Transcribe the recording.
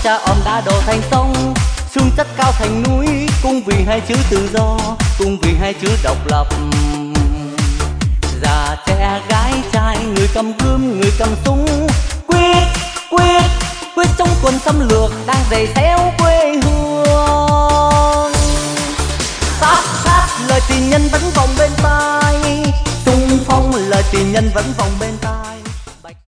cha om đã đổ thành sông, xương chất cao thành núi, cũng vì hai chữ tự do, cũng vì hai chữ độc lập. Già trẻ gái trai, người cầm gươm người cầm súng, quyết quyết quyết chống quân xâm lược đang giày xéo quê hương. Sát sát lời tình nhân vẫn vòng bên tai, xung phong lời tình nhân vẫn vòng bên tai.